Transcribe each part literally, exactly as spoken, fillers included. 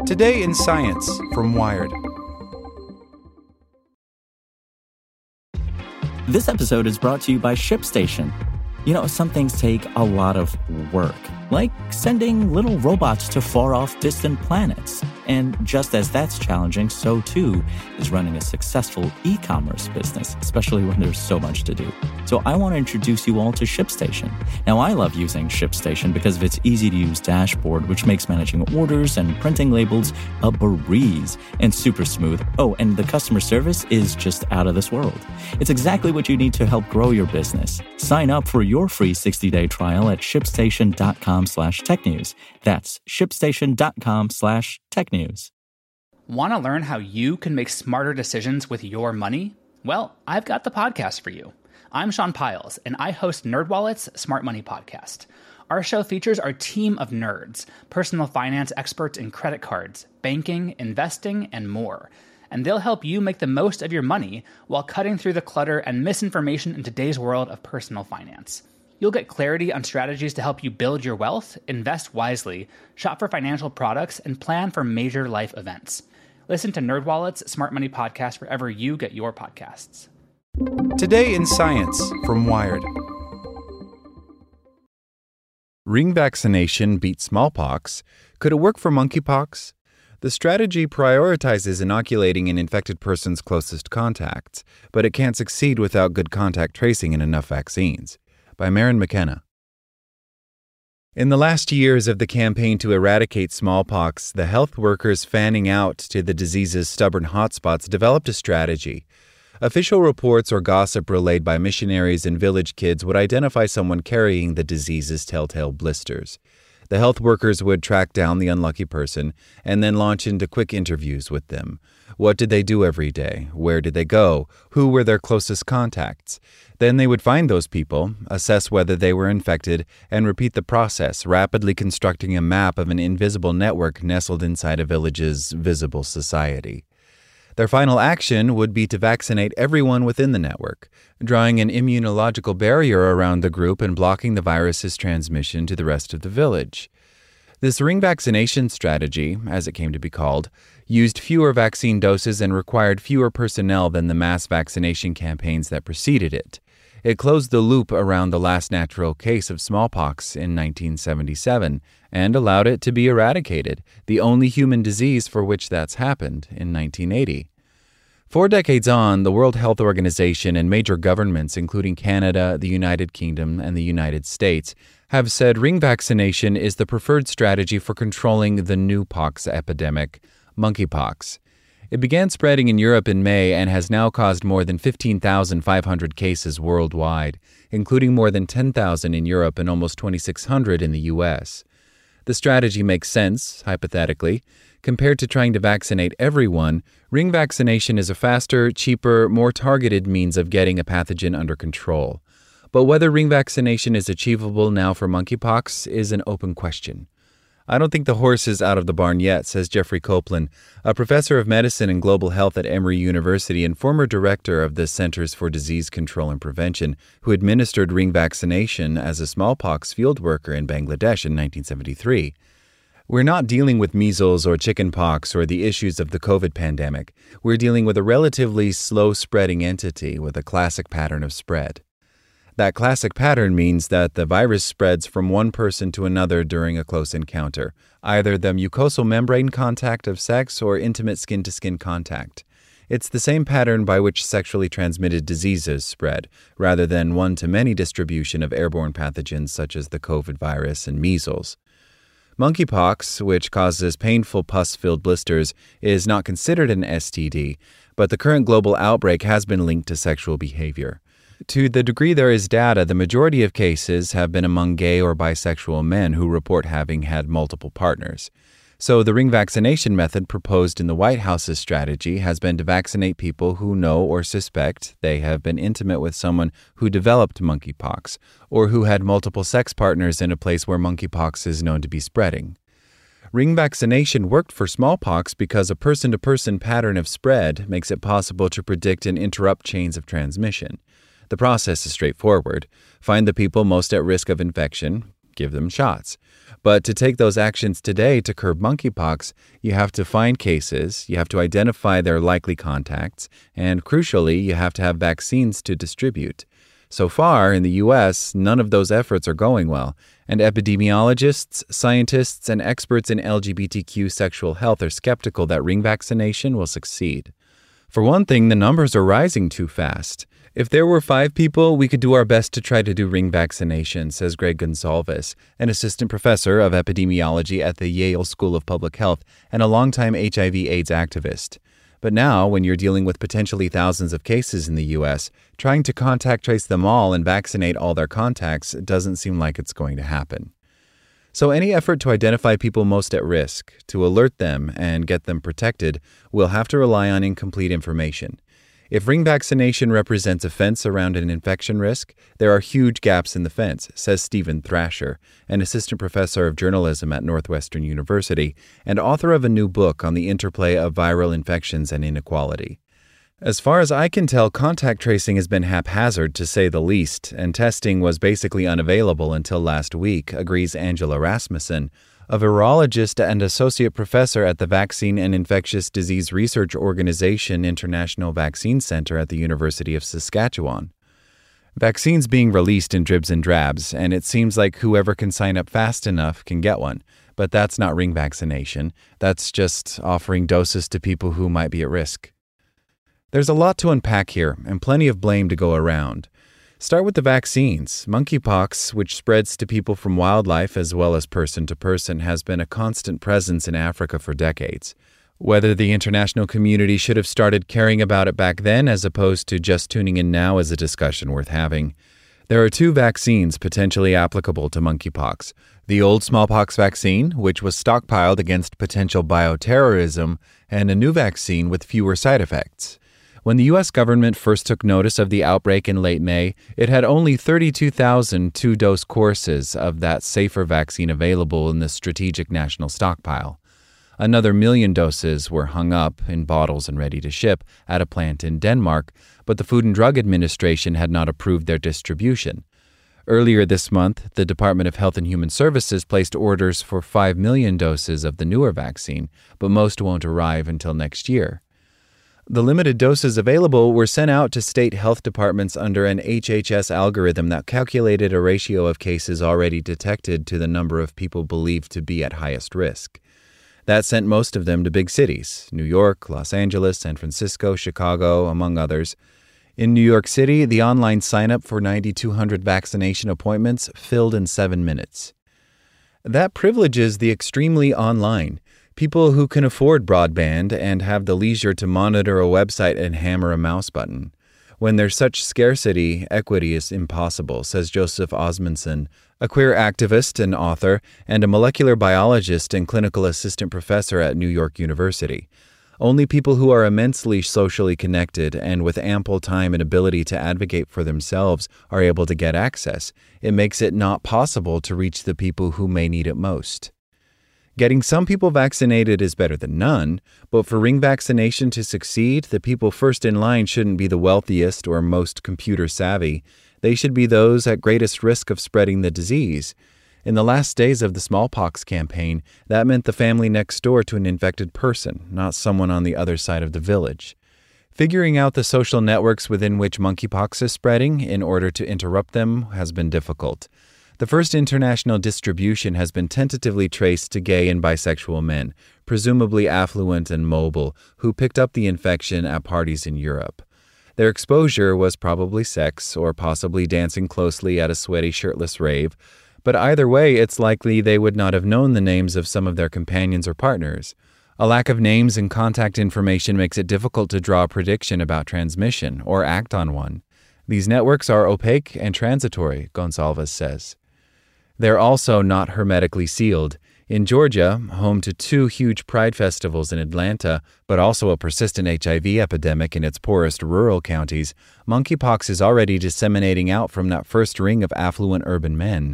Today in Science from Wired. This episode is brought to you by ShipStation. You know, some things take a lot of work, like sending little robots to far-off distant planets. And just as that's challenging, so too is running a successful e-commerce business, especially when there's so much to do. So I want to introduce you all to ShipStation. Now, I love using ShipStation because of its easy-to-use dashboard, which makes managing orders and printing labels a breeze and super smooth. Oh, and the customer service is just out of this world. It's exactly what you need to help grow your business. Sign up for your free sixty-day trial at shipstation.com slash technews. That's shipstation.com slash technews. Want to learn how you can make smarter decisions with your money? Well, I've got the podcast for you. I'm Sean Piles, and I host NerdWallet's Smart Money Podcast. Our show features our team of nerds, personal finance experts in credit cards, banking, investing, and more. And they'll help you make the most of your money while cutting through the clutter and misinformation in today's world of personal finance. You'll get clarity on strategies to help you build your wealth, invest wisely, shop for financial products, and plan for major life events. Listen to NerdWallet's Smart Money Podcast wherever you get your podcasts. Today in Science from Wired. Ring vaccination beats smallpox. Could it work for monkeypox? The strategy prioritizes inoculating an infected person's closest contacts, but it can't succeed without good contact tracing and enough vaccines. By Maren McKenna. In the last years of the campaign to eradicate smallpox, the health workers fanning out to the disease's stubborn hotspots developed a strategy. Official reports or gossip relayed by missionaries and village kids would identify someone carrying the disease's telltale blisters. The health workers would track down the unlucky person and then launch into quick interviews with them. What did they do every day? Where did they go? Who were their closest contacts? Then they would find those people, assess whether they were infected, and repeat the process, rapidly constructing a map of an invisible network nestled inside a village's visible society. Their final action would be to vaccinate everyone within the network, drawing an immunological barrier around the group and blocking the virus's transmission to the rest of the village. This ring vaccination strategy, as it came to be called, used fewer vaccine doses and required fewer personnel than the mass vaccination campaigns that preceded it. It closed the loop around the last natural case of smallpox in nineteen seventy-seven and allowed it to be eradicated, the only human disease for which that's happened, in nineteen eighty. Four decades on, the World Health Organization and major governments, including Canada, the United Kingdom, and the United States, have said ring vaccination is the preferred strategy for controlling the new pox epidemic, monkeypox. It began spreading in Europe in May and has now caused more than fifteen thousand five hundred cases worldwide, including more than ten thousand in Europe and almost twenty-six hundred in the U S. The strategy makes sense, hypothetically. Compared to trying to vaccinate everyone, ring vaccination is a faster, cheaper, more targeted means of getting a pathogen under control. But whether ring vaccination is achievable now for monkeypox is an open question. I don't think the horse is out of the barn yet, says Jeffrey Copeland, a professor of medicine and global health at Emory University and former director of the Centers for Disease Control and Prevention, who administered ring vaccination as a smallpox field worker in Bangladesh in nineteen seventy-three. We're not dealing with measles or chickenpox or the issues of the COVID pandemic. We're dealing with a relatively slow-spreading entity with a classic pattern of spread. That classic pattern means that the virus spreads from one person to another during a close encounter, either the mucosal membrane contact of sex or intimate skin-to-skin contact. It's the same pattern by which sexually transmitted diseases spread, rather than one-to-many distribution of airborne pathogens such as the COVID virus and measles. Monkeypox, which causes painful pus-filled blisters, is not considered an S T D, but the current global outbreak has been linked to sexual behavior. To the degree there is data, the majority of cases have been among gay or bisexual men who report having had multiple partners. So the ring vaccination method proposed in the White House's strategy has been to vaccinate people who know or suspect they have been intimate with someone who developed monkeypox, or who had multiple sex partners in a place where monkeypox is known to be spreading. Ring vaccination worked for smallpox because a person-to-person pattern of spread makes it possible to predict and interrupt chains of transmission. The process is straightforward. Find the people most at risk of infection, give them shots. But to take those actions today to curb monkeypox, you have to find cases, you have to identify their likely contacts, and crucially, you have to have vaccines to distribute. So far, in the U S, none of those efforts are going well, and epidemiologists, scientists, and experts in L G B T Q sexual health are skeptical that ring vaccination will succeed. For one thing, the numbers are rising too fast. If there were five people, we could do our best to try to do ring vaccination, says Greg Gonsalves, an assistant professor of epidemiology at the Yale School of Public Health and a longtime H I V AIDS activist. But now, when you're dealing with potentially thousands of cases in the U S, trying to contact trace them all and vaccinate all their contacts doesn't seem like it's going to happen. So any effort to identify people most at risk, to alert them and get them protected, will have to rely on incomplete information. If ring vaccination represents a fence around an infection risk, there are huge gaps in the fence, says Stephen Thrasher, an assistant professor of journalism at Northwestern University and author of a new book on the interplay of viral infections and inequality. As far as I can tell, contact tracing has been haphazard, to say the least, and testing was basically unavailable until last week, agrees Angela Rasmussen, a virologist and associate professor at the Vaccine and Infectious Disease Research Organization International Vaccine Center at the University of Saskatchewan. Vaccines being released in dribs and drabs, and it seems like whoever can sign up fast enough can get one. But that's not ring vaccination. That's just offering doses to people who might be at risk. There's a lot to unpack here, and plenty of blame to go around. Start with the vaccines. Monkeypox, which spreads to people from wildlife as well as person to person, has been a constant presence in Africa for decades. Whether the international community should have started caring about it back then as opposed to just tuning in now is a discussion worth having. There are two vaccines potentially applicable to monkeypox. The old smallpox vaccine, which was stockpiled against potential bioterrorism, and a new vaccine with fewer side effects. When the U S government first took notice of the outbreak in late May, it had only thirty-two thousand two-dose courses of that safer vaccine available in the strategic national stockpile. Another million doses were hung up in bottles and ready to ship at a plant in Denmark, but the Food and Drug Administration had not approved their distribution. Earlier this month, the Department of Health and Human Services placed orders for five million doses of the newer vaccine, but most won't arrive until next year. The limited doses available were sent out to state health departments under an H H S algorithm that calculated a ratio of cases already detected to the number of people believed to be at highest risk. That sent most of them to big cities, New York, Los Angeles, San Francisco, Chicago, among others. In New York City, the online sign-up for nine thousand two hundred vaccination appointments filled in seven minutes. That privileges the extremely online. People who can afford broadband and have the leisure to monitor a website and hammer a mouse button. When there's such scarcity, equity is impossible, says Joseph Osmundson, a queer activist and author, and a molecular biologist and clinical assistant professor at New York University. Only people who are immensely socially connected and with ample time and ability to advocate for themselves are able to get access. It makes it not possible to reach the people who may need it most. Getting some people vaccinated is better than none, but for ring vaccination to succeed, the people first in line shouldn't be the wealthiest or most computer savvy. They should be those at greatest risk of spreading the disease. In the last days of the smallpox campaign, that meant the family next door to an infected person, not someone on the other side of the village. Figuring out the social networks within which monkeypox is spreading in order to interrupt them has been difficult. The first international distribution has been tentatively traced to gay and bisexual men, presumably affluent and mobile, who picked up the infection at parties in Europe. Their exposure was probably sex or possibly dancing closely at a sweaty, shirtless rave, but either way, it's likely they would not have known the names of some of their companions or partners. A lack of names and contact information makes it difficult to draw a prediction about transmission or act on one. These networks are opaque and transitory, Gonsalves says. They're also not hermetically sealed. In Georgia, home to two huge pride festivals in Atlanta, but also a persistent H I V epidemic in its poorest rural counties, monkeypox is already disseminating out from that first ring of affluent urban men.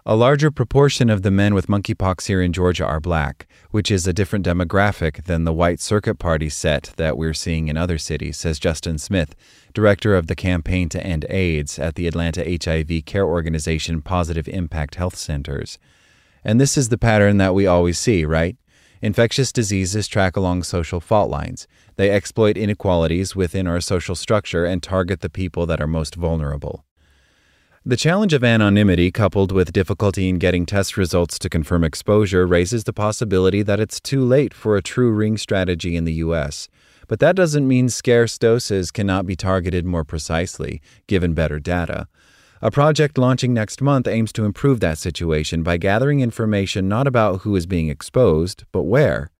A larger proportion of the men with monkeypox here in Georgia are black, which is a different demographic than the white circuit party set that we're seeing in other cities, says Justin Smith, director of the Campaign to End AIDS at the Atlanta H I V care organization Positive Impact Health Centers. And this is the pattern that we always see, right? Infectious diseases track along social fault lines. They exploit inequalities within our social structure and target the people that are most vulnerable. The challenge of anonymity, coupled with difficulty in getting test results to confirm exposure, raises the possibility that it's too late for a true ring strategy in the U S. But that doesn't mean scarce doses cannot be targeted more precisely, given better data. A project launching next month aims to improve that situation by gathering information not about who is being exposed, but where.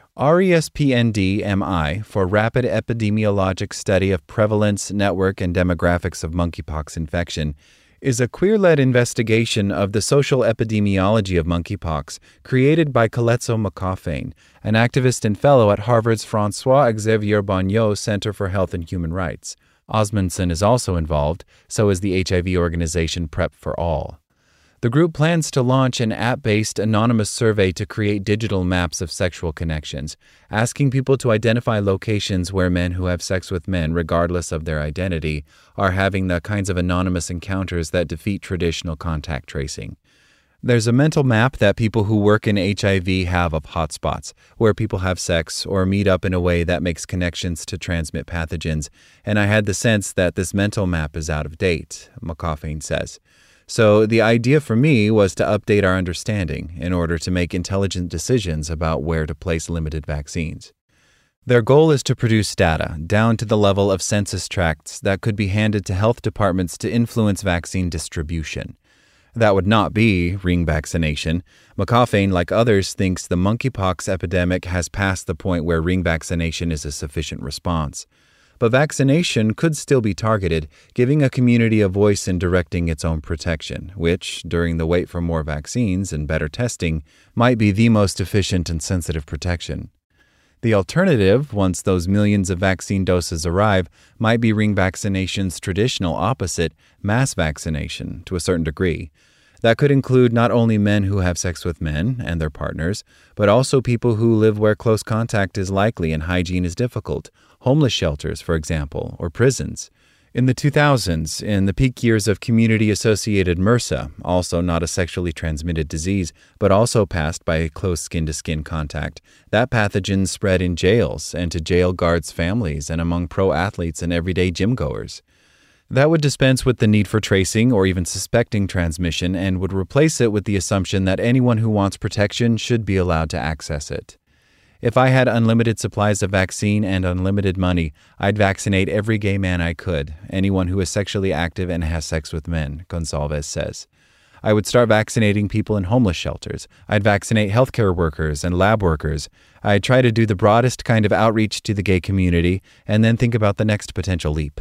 RESPND-M I, for Rapid Epidemiologic Study of Prevalence, Network, and Demographics of Monkeypox Infection, is a queer-led investigation of the social epidemiology of monkeypox created by Coletzo McCaffane, an activist and fellow at Harvard's Francois-Xavier Bonneau Center for Health and Human Rights. Osmundson is also involved, so is the H I V organization PrEP for All. The group plans to launch an app-based anonymous survey to create digital maps of sexual connections, asking people to identify locations where men who have sex with men, regardless of their identity, are having the kinds of anonymous encounters that defeat traditional contact tracing. There's a mental map that people who work in H I V have of hotspots, where people have sex or meet up in a way that makes connections to transmit pathogens, and I had the sense that this mental map is out of date, McCaffane says. So the idea for me was to update our understanding in order to make intelligent decisions about where to place limited vaccines. Their goal is to produce data down to the level of census tracts that could be handed to health departments to influence vaccine distribution. That would not be ring vaccination. McCaffane, like others, thinks the monkeypox epidemic has passed the point where ring vaccination is a sufficient response. But vaccination could still be targeted, giving a community a voice in directing its own protection, which, during the wait for more vaccines and better testing, might be the most efficient and sensitive protection. The alternative, once those millions of vaccine doses arrive, might be ring vaccination's traditional opposite, mass vaccination, to a certain degree. That could include not only men who have sex with men and their partners, but also people who live where close contact is likely and hygiene is difficult, homeless shelters, for example, or prisons. In the two thousands, in the peak years of community-associated MRSA, also not a sexually transmitted disease, but also passed by close skin-to-skin contact, that pathogen spread in jails and to jail guards' families and among pro-athletes and everyday gym-goers. That would dispense with the need for tracing or even suspecting transmission and would replace it with the assumption that anyone who wants protection should be allowed to access it. If I had unlimited supplies of vaccine and unlimited money, I'd vaccinate every gay man I could, anyone who is sexually active and has sex with men, Gonsalves says. I would start vaccinating people in homeless shelters. I'd vaccinate healthcare workers and lab workers. I'd try to do the broadest kind of outreach to the gay community and then think about the next potential leap.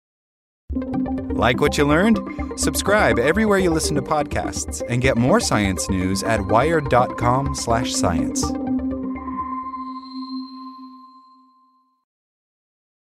Like what you learned? Subscribe everywhere you listen to podcasts and get more science news at wired dot com slash science.